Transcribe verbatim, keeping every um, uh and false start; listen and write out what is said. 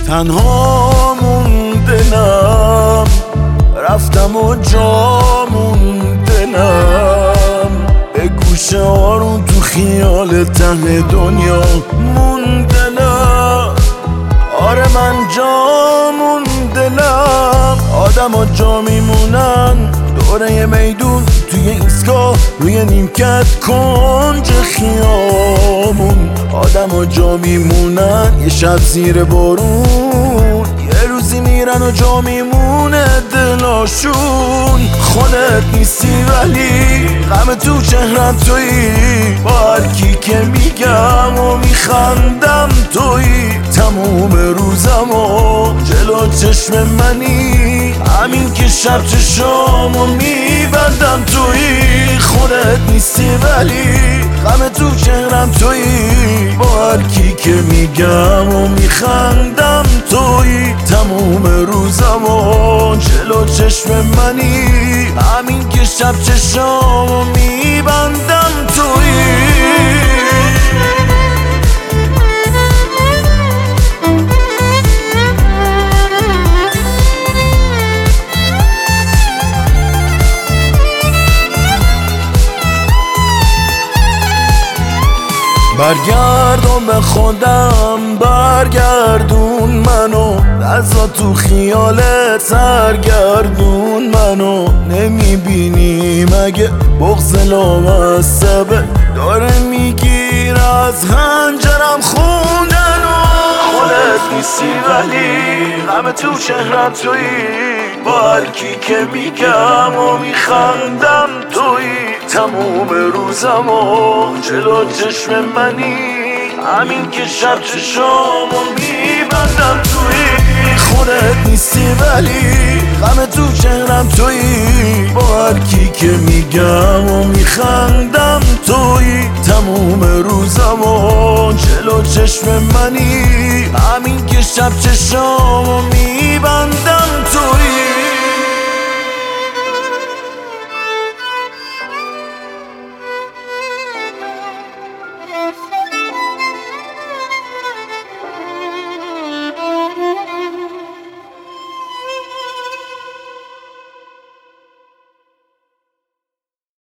تنها موندنم، رفتم و جا موندنم، به گوشه آرون تو خیال ته دنیا موندنم. آره من جا موندنم، آدم ها جا میمونن دوره میدون، توی ایستگاه روی نیمکت کنج خیامون. آدم ها جا میمونن یه شب زیر بارون، یه روزی میرن و جا میمونه دلاشون. خودت نیستی ولی غم تو چهرم تویی، با هر کی که میگم و میخندم تویی. تموم روزم و جلو چشم منی، همین که شب چشامو میبندم تویی. خودت نیستی ولی غم تو چهرم تویی، با هر کی که میگم و میخندم تویی. تموم روزم و جلو چشم منی، همین که شب چشامو میبندم تویی. برگردون به خودم، برگردون منو، لحظا تو خیالت سرگردون منو. نمیبینی مگه بغض لامصبه داره میگیر از هنجرم خوندنو. خودت نیستی ولی غم تو چهرم تویی، با هر کی که میگم و میخندم تویی. تموم روزم و جلو چشم منی، همین که شب چشامو میبندم تویی. خودت نیستی ولی غم تو چهرم تویی، با هر کی که میگم و میخندم تویی. تموم روزم و جلو چشم منی، همین که شب چشامو میبندم